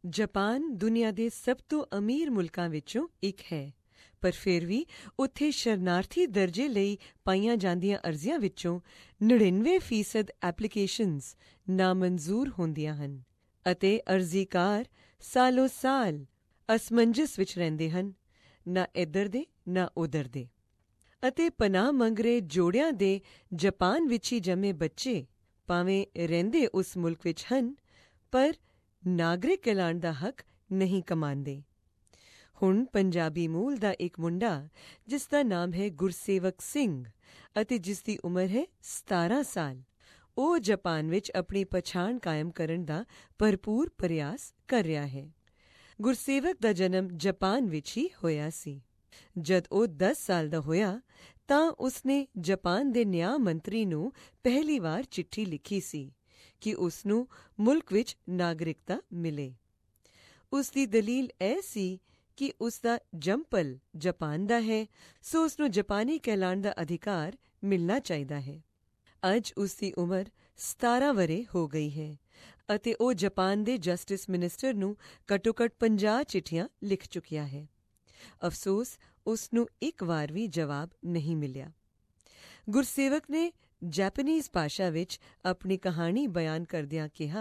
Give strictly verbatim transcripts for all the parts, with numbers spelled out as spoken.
Japan ਦੁਨੀਆ ਦੇ ਸਭ ਤੋਂ ਅਮੀਰ ਮੁਲਕਾਂ ਵਿੱਚੋਂ ਇੱਕ ਹੈ, ਪਰ ਫਿਰ ਵੀ ਉੱਥੇ ਸ਼ਰਨਾਰਥੀ ਦਰਜੇ ਲਈ ਪਾਈਆਂ ਜਾਂਦੀਆਂ ਅਰਜ਼ੀਆਂ ਵਿੱਚੋਂ ਨੜਿਨਵੇਂ ਫੀਸਦ ਐਪਲੀਕੇਸ਼ਨਜ਼ ਨਾਮਨਜ਼ੂਰ ਹੁੰਦੀਆਂ ਹਨ ਅਤੇ ਅਰਜ਼ੀਕਾਰ ਸਾਲੋ ਸਾਲ ਅਸਮੰਜਸ ਵਿੱਚ ਰਹਿੰਦੇ ਹਨ, ਨਾ ਇੱਧਰ ਦੇ ਨਾ ਉੱਧਰ ਦੇ। ਅਤੇ ਪਨਾਹ ਮੰਗ ਰਹੇ ਜੋੜਿਆਂ ਦੇ ਜਾਪਾਨ ਵਿੱਚ ਹੀ ਜੰਮੇ ਬੱਚੇ ਭਾਵੇਂ ਰਹਿੰਦੇ ਉਸ ਮੁਲਕ ਵਿੱਚ ਹਨ, ਪਰ ਨਾਗਰਿਕ ਕਹਿਲਾਉਣ ਦਾ ਹੱਕ ਨਹੀਂ ਕਮਾਉਂਦੇ। ਹੁਣ ਪੰਜਾਬੀ ਮੂਲ ਦਾ ਇੱਕ ਮੁੰਡਾ ਜਿਸ ਦਾ ਨਾਮ ਹੈ ਗੁਰਸੇਵਕ ਸਿੰਘ ਅਤੇ ਜਿਸ ਦੀ ਉਮਰ ਹੈ ਸਤਾਰਾਂ ਸਾਲ, ਉਹ ਜਾਪਾਨ ਵਿੱਚ ਆਪਣੀ ਪਛਾਣ ਕਾਇਮ ਕਰਨ ਦਾ ਭਰਪੂਰ ਪ੍ਰਯਾਸ ਕਰ ਰਿਹਾ ਹੈ। ਗੁਰਸੇਵਕ ਦਾ ਜਨਮ ਜਾਪਾਨ ਵਿੱਚ ਹੀ ਹੋਇਆ ਸੀ। ਜਦ ਉਹ ਦਸ ਸਾਲ ਦਾ ਹੋਇਆ ਤਾਂ ਉਸਨੇ ਜਾਪਾਨ ਦੇ ਨਿਆਂ ਮੰਤਰੀ ਨੂੰ ਪਹਿਲੀ ਵਾਰ ਚਿੱਠੀ ਲਿਖੀ ਸੀ ਕਿ ਉਸਨੂੰ ਮੁਲਕ ਵਿੱਚ ਨਾਗਰਿਕਤਾ ਮਿਲੇ। ਉਸ ਦੀ ਦਲੀਲ ਇਹ ਸੀ ਕਿ ਉਸਦਾ ਜੰਮਪਲ ਜਾਪਾਨ ਦਾ ਹੈ, ਸੋ ਉਸਨੂੰ ਜਾਪਾਨੀ ਕਹਿਲਾਉਣ ਦਾ ਅਧਿਕਾਰ ਮਿਲਣਾ ਚਾਹੀਦਾ ਹੈ। ਅੱਜ ਉਸ ਦੀ ਉਮਰ ਸਤਾਰਾਂ ਵਰ੍ਹੇ ਹੋ ਗਈ ਹੈ ਅਤੇ ਉਹ ਜਾਪਾਨ ਦੇ ਜਸਟਿਸ ਮਿਨਿਸਟਰ ਨੂੰ ਘੱਟੋ ਘੱਟ ਪੰਜਾਹ ਚਿੱਠੀਆਂ ਲਿਖ ਚੁੱਕਿਆ ਹੈ। ਅਫਸੋਸ ਉਸ ਨੂੰ ਇੱਕ ਵਾਰ ਵੀ ਜਵਾਬ ਨਹੀਂ ਮਿਲਿਆ। ਗੁਰਸੇਵਕ ਨੇ ਜਾਪਾਨੀਜ਼ ਭਾਸ਼ਾ ਵਿੱਚ ਆਪਣੀ ਕਹਾਣੀ ਬਿਆਨ ਕਰਦਿਆਂ ਕਿਹਾ,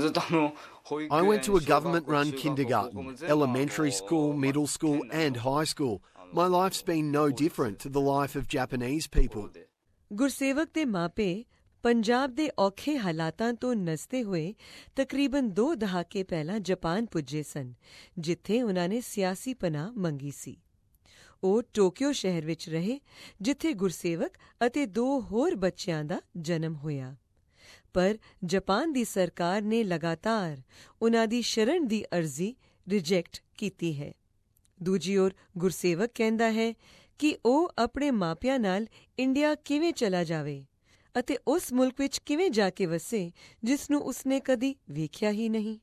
I went to a government-run kindergarten, elementary school, middle school and high school. My life's been no different to the life of Japanese people. Gursewak ਦੇ ਮਾਪੇ ਪੰਜਾਬ ਦੇ ਔਖੇ ਹਾਲਾਤਾਂ ਤੋਂ ਨੱਸਦੇ ਹੋਏ ਤਕਰੀਬਨ ਦੋ ਦਹਾਕੇ ਪਹਿਲਾਂ ਜਾਪਾਨ ਪੁੱਜੇ ਸਨ, ਜਿੱਥੇ ਉਹਨਾਂ ਨੇ ਸਿਆਸੀ ਪਨਾਹ ਮੰਗੀ ਸੀ। ਉਹ ਟੋਕੀਓ ਸ਼ਹਿਰ ਵਿੱਚ ਰਹੇ, ਜਿੱਥੇ ਗੁਰਸੇਵਕ ਅਤੇ ਦੋ ਹੋਰ ਬੱਚਿਆਂ ਦਾ ਜਨਮ ਹੋਇਆ। ਪਰ ਜਾਪਾਨ ਦੀ ਸਰਕਾਰ ਨੇ ਲਗਾਤਾਰ ਉਨ੍ਹਾਂ ਦੀ ਸ਼ਰਨ ਦੀ ਅਰਜ਼ੀ ਰਿਜੈਕਟ ਕੀਤੀ ਹੈ। ਦੂਜੀ ਓਰ ਗੁਰਸੇਵਕ ਕਹਿੰਦਾ ਹੈ ਕਿ ਉਹ ਆਪਣੇ ਮਾਪਿਆਂ ਨਾਲ ਇੰਡੀਆ ਕਿਵੇਂ ਚਲਾ ਜਾਵੇ ਅਤੇ ਉਸ ਮੁਲਕ ਵਿੱਚ ਕਿਵੇਂ ਜਾ ਕੇ ਵਸੇ ਜਿਸ ਨੂੰ ਉਸਨੇ ਕਦੀ ਵੇਖਿਆ ਹੀ ਨਹੀਂ।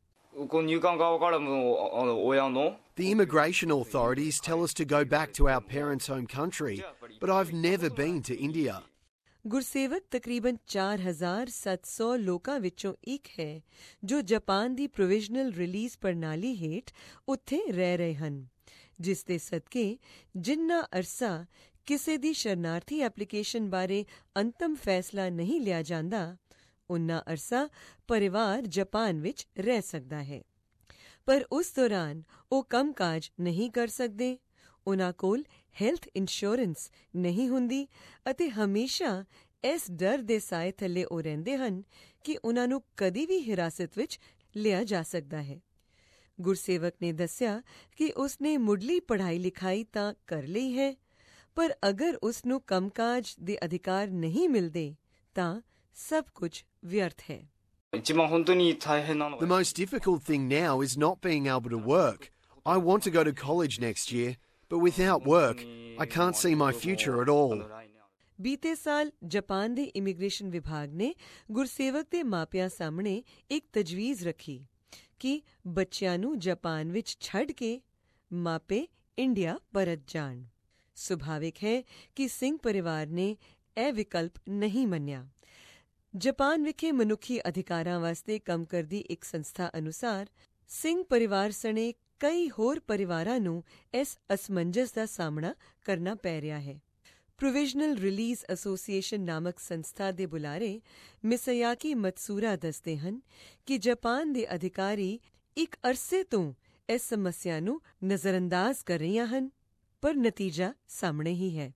The immigration authorities tell us to go back to our parents' home country, but I've never been to India. Gursewak ਤਕਰੀਬਨ ਚਾਰ ਹਜ਼ਾਰ ਸੱਤ ਸੌ ਲੋਕਾਂ ਵਿੱਚੋਂ ਇੱਕ ਹੈ ਜੋ ਜਾਪਾਨ ਦੀ ਪ੍ਰੋਵਿਜ਼ਨਲ ਰਿਲੀਜ਼ ਪ੍ਰਣਾਲੀ ਹੇਠ ਉੱਥੇ ਰਹਿ ਰਹੇ ਹਨ, ਜਿਸ ਦੇ ਸਦਕੇ ਜਿੰਨਾ ਅਰਸਾ ਕਿਸੇ ਦੀ ਸ਼ਰਨਾਰਥੀ ਐਪਲੀਕੇਸ਼ਨ ਬਾਰੇ ਅੰਤਮ ਫੈਸਲਾ ਨਹੀਂ ਲਿਆ ਜਾਂਦਾ, ਉਨਾ ਅਰਸਾ ਪਰਿਵਾਰ ਜਾਪਾਨ ਵਿੱਚ ਰਹਿ ਸਕਦਾ ਹੈ। ਪਰ ਉਸ ਦੌਰਾਨ ਉਹ ਕੰਮਕਾਜ ਨਹੀਂ ਕਰ ਸਕਦੇ, ਉਨ੍ਹਾਂ ਕੋਲ ਹੈਲਥ ਇੰਸ਼ੋਰੈਂਸ ਨਹੀਂ ਹੁੰਦੀ ਅਤੇ ਹਮੇਸ਼ਾ ਇਸ ਡਰ ਦੇ ਸਾਏ ਥੱਲੇ ਉਹ ਰਹਿੰਦੇ ਹਨ ਕਿ ਉਨ੍ਹਾਂ ਨੂੰ ਕਦੀ ਵੀ ਹਿਰਾਸਤ ਵਿੱਚ ਲਿਆ ਜਾ ਸਕਦਾ ਹੈ। ਗੁਰਸੇਵਕ ਨੇ ਦੱਸਿਆ ਕਿ ਉਸਨੇ ਮੁੱਢਲੀ ਪੜ੍ਹਾਈ ਲਿਖਾਈ ਤਾਂ ਕਰ ਲਈ ਹੈ, ਪਰ ਅਗਰ ਉਸ ਨੂੰ ਕੰਮਕਾਜ ਦੇ ਅਧਿਕਾਰ ਨਹੀਂ ਮਿਲਦੇ ਤਾਂ ਸਭ ਕੁਝ ਵਿਅਰਥ ਹੈ। The most difficult thing now is not being able to work. I want to go to college next year, but without work, I can't see my future at all. ਬੀਤੇ ਸਾਲ ਜਾਪਾਨ ਦੇ ਇਮੀਗ੍ਰੇਸ਼ਨ ਵਿਭਾਗ ਨੇ ਗੁਰਸੇਵਕ ਦੇ ਮਾਪਿਆਂ ਸਾਹਮਣੇ ਇੱਕ ਤਜਵੀਜ਼ ਰੱਖੀ ਕਿ ਬੱਚਿਆਂ ਨੂੰ ਜਾਪਾਨ ਵਿੱਚ ਛੱਡ ਕੇ ਮਾਪੇ ਇੰਡੀਆ ਪਰਤ ਜਾਣ। ਸੁਭਾਵਿਕ ਹੈ ਕਿ ਸਿੰਘ ਪਰਿਵਾਰ ਨੇ ਇਹ ਵਿਕਲਪ ਨਹੀਂ ਮੰਨਿਆ। ਜਾਪਾਨ ਵਿਖੇ ਮਨੁੱਖੀ ਅਧਿਕਾਰਾਂ ਵਾਸਤੇ ਕੰਮ ਕਰਦੀ ਇੱਕ ਸੰਸਥਾ ਅਨੁਸਾਰ ਸਿੰਘ ਪਰਿਵਾਰ ਸਣੇ ਕਈ ਹੋਰ ਪਰਿਵਾਰਾਂ ਨੂੰ ਇਸ ਅਸਮੰਜਸ ਦਾ ਸਾਹਮਣਾ ਕਰਨਾ ਪੈ ਰਿਹਾ ਹੈ। ਪ੍ਰੋਵਿਜ਼ਨਲ ਰਿਲੀਜ਼ ਐਸੋਸੀਏਸ਼ਨ ਨਾਮਕ ਸੰਸਥਾ ਦੇ ਬੁਲਾਰੇ ਮਿਸਾਯਾਕੀ ਮਤਸੂਰਾ ਦੱਸਦੇ ਹਨ ਕਿ ਜਾਪਾਨ ਦੇ ਅਧਿਕਾਰੀ ਇੱਕ ਅਰਸੇ ਤੋਂ ਇਸ ਸਮੱਸਿਆ ਨੂੰ ਨਜ਼ਰਅੰਦਾਜ਼ ਕਰ ਰਹੀਆਂ ਹਨ, ਪਰ ਨਤੀਜਾ ਸਾਹਮਣੇ ਹੀ ਹੈ।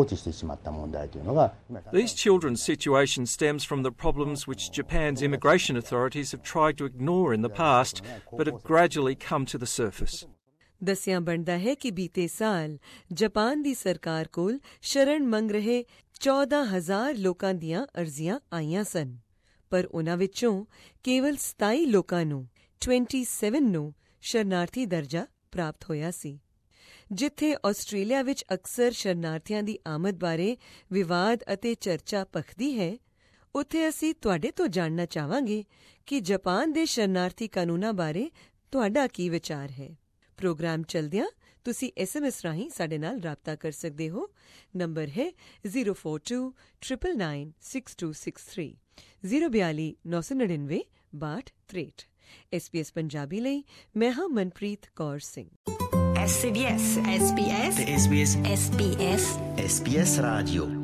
These children's situation stems from the problems which Japan's immigration authorities have tried to ignore in the past, but have gradually come to the surface. ਦੱਸਿਆ ਬਣਦਾ ਹੈ ਕਿ ਬੀਤੇ ਸਾਲ ਜਾਪਾਨ ਦੀ ਸਰਕਾਰ ਕੋਲ ਸ਼ਰਨ ਮੰਗ ਰਹੇ ਚੌਦਾਂ ਹਜ਼ਾਰ ਲੋਕਾਂ ਦੀਆਂ ਅਰਜ਼ੀਆਂ ਆਈਆਂ ਸਨ, ਪਰ ਉਨ੍ਹਾਂ ਵਿੱਚੋਂ ਕੇਵਲ ਸਤਾਈ ਲੋਕਾਂ ਨੂੰ ਸੱਤਾਈ ਨੂੰ ਸ਼ਰਨਾਰਥੀ ਦਰਜਾ ਪ੍ਰਾਪਤ ਹੋਇਆ ਸੀ। ਜਿੱਥੇ ਆਸਟ੍ਰੇਲੀਆ ਵਿੱਚ ਅਕਸਰ ਸ਼ਰਨਾਰਥੀਆਂ ਦੀ ਆਮਦ ਬਾਰੇ ਵਿਵਾਦ ਅਤੇ ਚਰਚਾ ਭਖਦੀ ਹੈ, ਉੱਥੇ ਅਸੀਂ ਤੁਹਾਡੇ ਤੋਂ ਜਾਣਨਾ ਚਾਹਾਂਗੇ ਕਿ ਜਾਪਾਨ ਦੇ ਸ਼ਰਨਾਰਥੀ ਕਾਨੂੰਨਾਂ ਬਾਰੇ ਤੁਹਾਡਾ ਕੀ ਵਿਚਾਰ ਹੈ। ਪ੍ਰੋਗਰਾਮ ਚਲਦਿਆਂ ਤੁਸੀਂ ਐਸ ਐਮ ਐਸ ਰਾਹੀਂ ਸਾਡੇ ਨਾਲ ਰਾਬਤਾ ਕਰ ਸਕਦੇ ਹੋ। ਨੰਬਰ ਹੈ zero four two triple nine six two six three, zero ਬਿਆਲੀ ਨੌ ਸੌ ਨੜਿਨਵੇਂ ਬਾਹਠ ਤ੍ਰੇਹਠ। ਐਸ ਬੀ ਐਸ ਪੰਜਾਬੀ ਲਈ ਮੈਂ ਹਾਂ Manpreet Kaur Singh. S B S S B S S B S S B S S B S ਰਾਡੀਓ।